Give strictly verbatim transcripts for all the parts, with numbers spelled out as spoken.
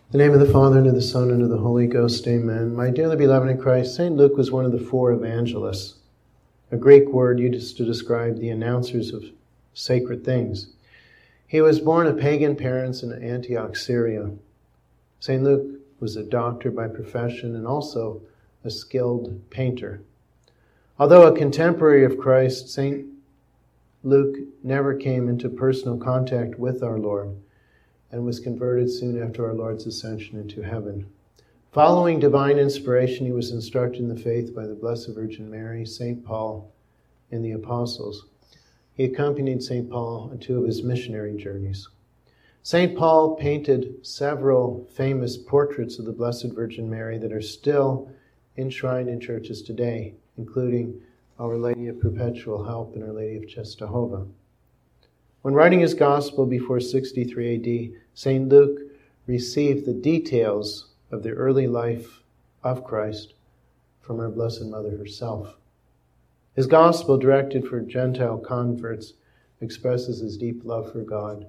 In the name of the Father, and of the Son, and of the Holy Ghost, amen. My dearly beloved in Christ, Saint Luke was one of the four evangelists, a Greek word used to describe the announcers of sacred things. He was born of pagan parents in Antioch, Syria. Saint Luke was a doctor by profession and also a skilled painter. Although a contemporary of Christ, Saint Luke never came into personal contact with our Lord, and was converted soon after our Lord's ascension into heaven. Following divine inspiration, he was instructed in the faith by the Blessed Virgin Mary, Saint Paul, and the apostles. He accompanied Saint Paul on two of his missionary journeys. Saint Paul painted several famous portraits of the Blessed Virgin Mary that are still enshrined in churches today, including Our Lady of Perpetual Help and Our Lady of Czestochowa. When writing his Gospel before sixty-three A D, Saint Luke received the details of the early life of Christ from our Blessed Mother herself. His Gospel, directed for Gentile converts, expresses his deep love for God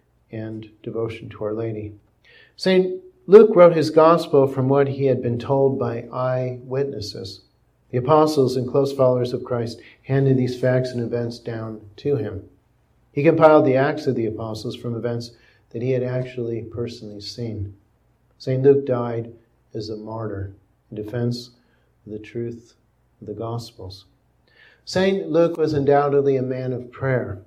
and devotion to Our Lady. Saint Luke wrote his Gospel from what he had been told by eyewitnesses. The apostles and close followers of Christ handed these facts and events down to him. He compiled the Acts of the Apostles from events that he had actually personally seen. Saint Luke died as a martyr in defense of the truth of the Gospels. Saint Luke was undoubtedly a man of prayer.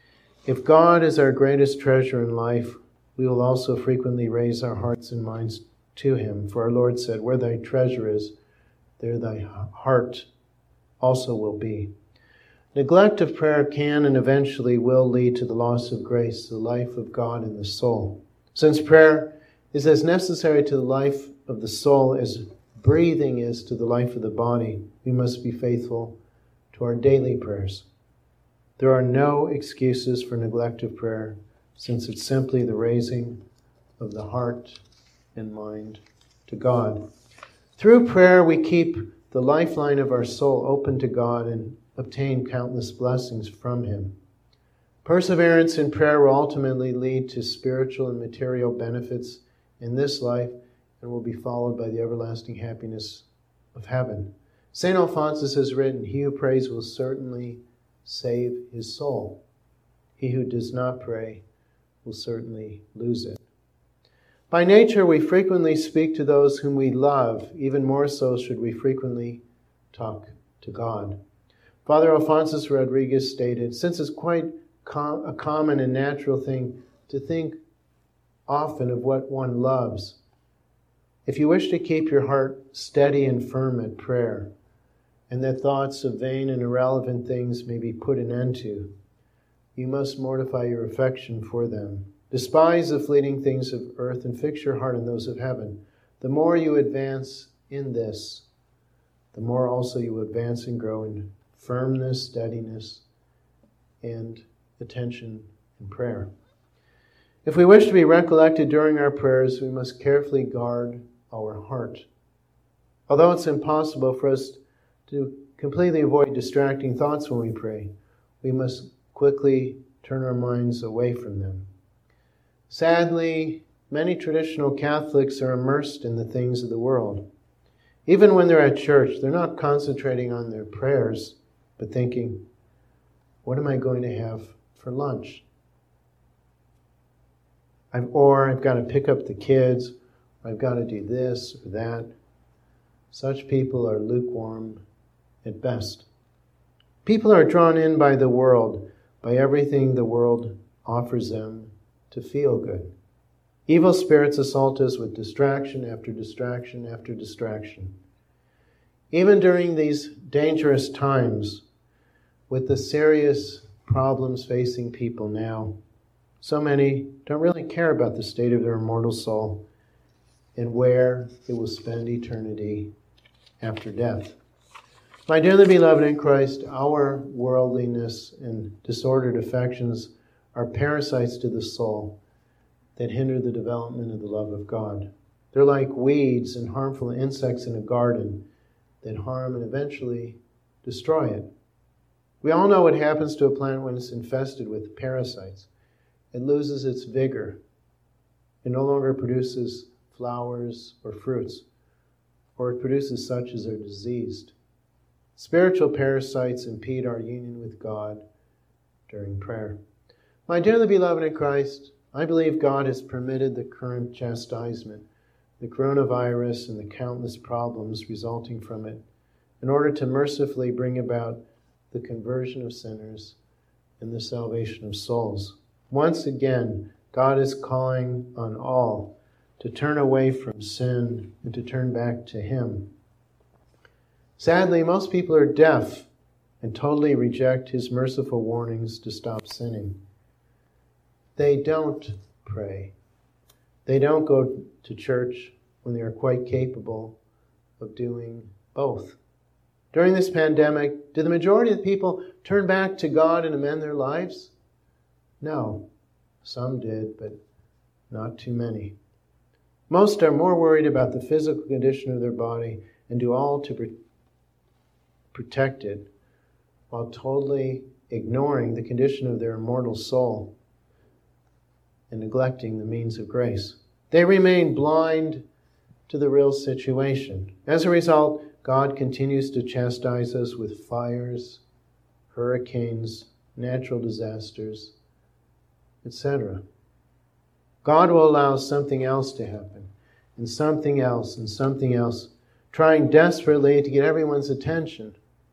If God is our greatest treasure in life, we will also frequently raise our hearts and minds to him. For our Lord said, "Where thy treasure is, there thy heart also will be." Neglect of prayer can and eventually will lead to the loss of grace, the life of God in the soul. Since prayer is as necessary to the life of the soul as breathing is to the life of the body, we must be faithful to our daily prayers. There are no excuses for neglect of prayer, since it's simply the raising of the heart and mind to God. Through prayer, we keep the lifeline of our soul open to God and obtain countless blessings from him. Perseverance in prayer will ultimately lead to spiritual and material benefits in this life and will be followed by the everlasting happiness of heaven. Saint Alphonsus has written, "He who prays will certainly save his soul. He who does not pray will certainly lose it." By nature, we frequently speak to those whom we love. Even more so should we frequently talk to God. Father Alphonsus Rodriguez stated, "Since it's quite com- a common and natural thing to think often of what one loves, if you wish to keep your heart steady and firm at prayer, and that thoughts of vain and irrelevant things may be put an end to, you must mortify your affection for them. Despise the fleeting things of earth and fix your heart on those of heaven. The more you advance in this, the more also you advance and grow in firmness, steadiness, and attention in prayer." If we wish to be recollected during our prayers, we must carefully guard our heart. Although it's impossible for us to completely avoid distracting thoughts when we pray, we must quickly turn our minds away from them. Sadly, many traditional Catholics are immersed in the things of the world. Even when they're at church, they're not concentrating on their prayers, but thinking, what am I going to have for lunch? I've, or I've got to pick up the kids, or I've got to do this or that. Such people are lukewarm at best. People are drawn in by the world, by everything the world offers them to feel good. Evil spirits assault us with distraction after distraction after distraction. Even during these dangerous times, with the serious problems facing people now, so many don't really care about the state of their immortal soul and where it will spend eternity after death. My dearly beloved in Christ, our worldliness and disordered affections are parasites to the soul that hinder the development of the love of God. They're like weeds and harmful insects in a garden that harm and eventually destroy it. We all know what happens to a plant when it's infested with parasites. It loses its vigor. It no longer produces flowers, or fruits, or it produces such as are diseased. Spiritual parasites impede our union with God during prayer. My dearly beloved in Christ, I believe God has permitted the current chastisement, the coronavirus, and the countless problems resulting from it, in order to mercifully bring about the conversion of sinners and the salvation of souls. Once again, God is calling on all to turn away from sin and to turn back to Him. Sadly, most people are deaf and totally reject His merciful warnings to stop sinning. They don't pray. They don't go to church when they are quite capable of doing both. During this pandemic, did the majority of the people turn back to God and amend their lives? No. Some did, but not too many. Most are more worried about the physical condition of their body and do all to pre- protect it, while totally ignoring the condition of their immortal soul and neglecting the means of grace. They remain blind to the real situation. As a result, God continues to chastise us with fires, hurricanes, natural disasters, et cetera. God will allow something else to happen, and something else, and something else, trying desperately to get everyone's attention.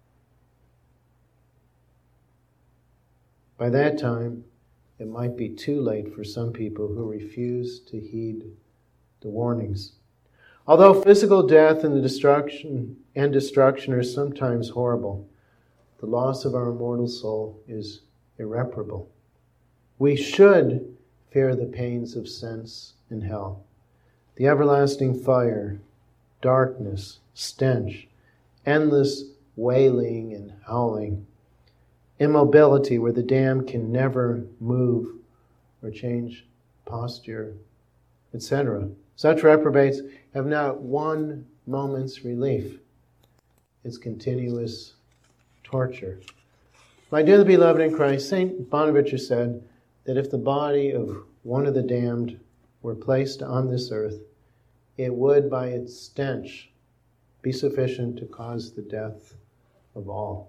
By that time, it might be too late for some people who refuse to heed the warnings. Although physical death and the destruction and destruction are sometimes horrible, the loss of our immortal soul is irreparable. We should fear the pains of sense and hell, the everlasting fire, darkness, stench, endless wailing and howling, immobility where the damned can never move or change posture, et cetera. Such reprobates have not one moment's relief. It's continuous torture. My dearly beloved in Christ, Saint Bonaventure said that if the body of one of the damned were placed on this earth, it would by its stench be sufficient to cause the death of all.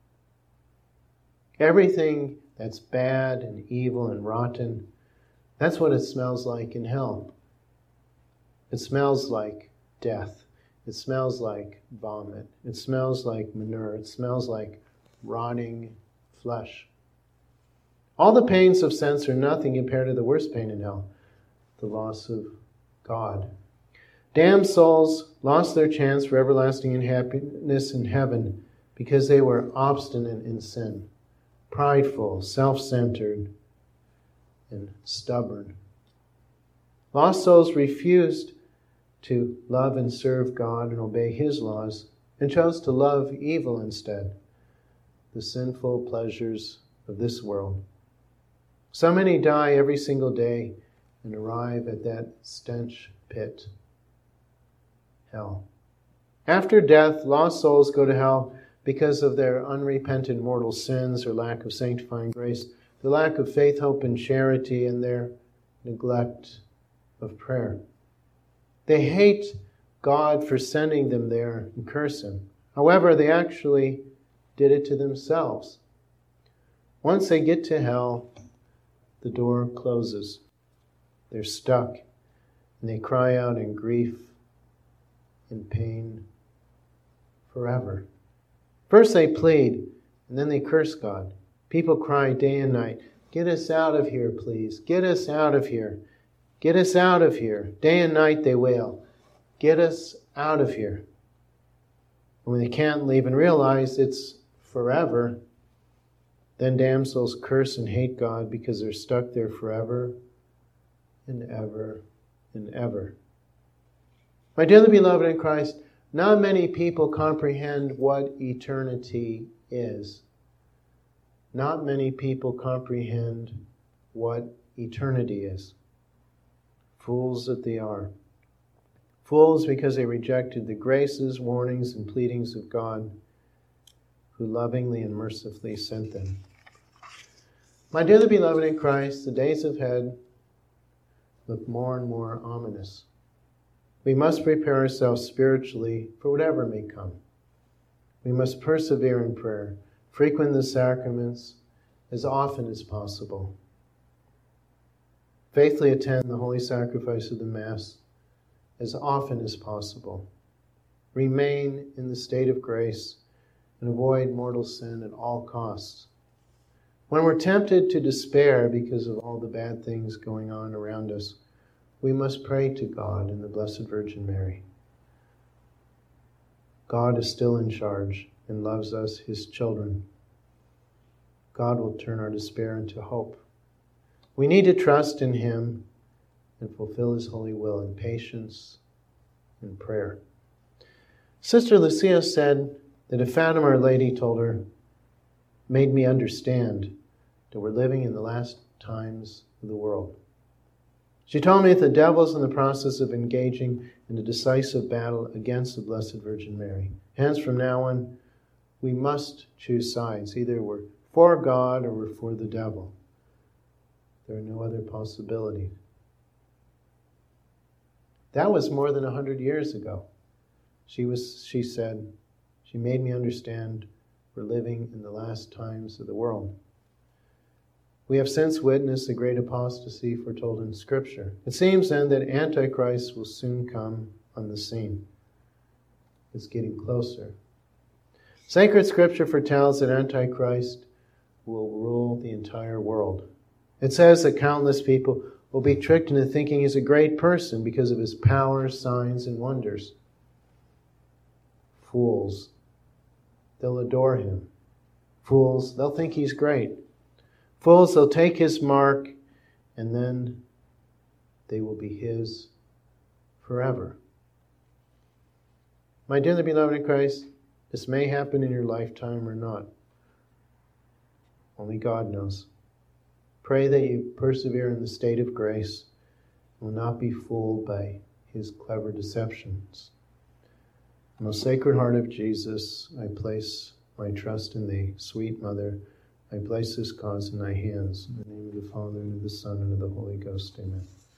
Everything that's bad and evil and rotten, that's what it smells like in hell. It smells like death. It smells like vomit. It smells like manure. It smells like rotting flesh. All the pains of sense are nothing compared to the worst pain in hell, the loss of God. Damned souls lost their chance for everlasting happiness in heaven because they were obstinate in sin, prideful, self-centered, and stubborn. Lost souls refused to love and serve God and obey His laws, and chose to love evil instead, the sinful pleasures of this world. So many die every single day and arrive at that stench pit, hell. After death, lost souls go to hell because of their unrepentant mortal sins or lack of sanctifying grace, the lack of faith, hope, and charity, and their neglect of prayer. They hate God for sending them there and curse Him. However, they actually did it to themselves. Once they get to hell, the door closes. They're stuck, and they cry out in grief and pain forever. First they plead, and then they curse God. People cry day and night, "Get us out of here, please. Get us out of here. Get us out of here." Day and night they wail, "Get us out of here." And when they can't leave and realize it's forever, then damned souls curse and hate God because they're stuck there forever and ever and ever. My dearly beloved in Christ, not many people comprehend what eternity is. Not many people comprehend what eternity is. Fools that they are. Fools because they rejected the graces, warnings, and pleadings of God, who lovingly and mercifully sent them. My dearly beloved in Christ, the days ahead look more and more ominous. We must prepare ourselves spiritually for whatever may come. We must persevere in prayer, frequent the sacraments as often as possible, faithfully attend the holy sacrifice of the Mass as often as possible, remain in the state of grace, and avoid mortal sin at all costs. When we're tempted to despair because of all the bad things going on around us, we must pray to God and the Blessed Virgin Mary. God is still in charge and loves us, his children. God will turn our despair into hope. We need to trust in him and fulfill his holy will in patience and prayer. Sister Lucia said that a Fatima Our Lady told her, made me understand that we're living in the last times of the world. She told me that the devil's in the process of engaging in a decisive battle against the Blessed Virgin Mary. Hence, from now on, we must choose sides. Either we're for God or we're for the devil. There are no other possibilities. That was more than a hundred years ago. She was, she said, she made me understand we're living in the last times of the world. We have since witnessed the great apostasy foretold in Scripture. It seems then that Antichrist will soon come on the scene. It's getting closer. Sacred Scripture foretells that Antichrist will rule the entire world. It says that countless people will be tricked into thinking he's a great person because of his power, signs, and wonders. Fools, they'll adore him. Fools, they'll think he's great. Fools, they'll take his mark, and then they will be his forever. My dearly beloved in Christ, this may happen in your lifetime or not. Only God knows. Pray that you persevere in the state of grace and will not be fooled by his clever deceptions. Most Sacred Heart of Jesus, I place my trust in thee. Sweet Mother, I place this cause in thy hands. In the name of the Father, and of the Son, and of the Holy Ghost. Amen.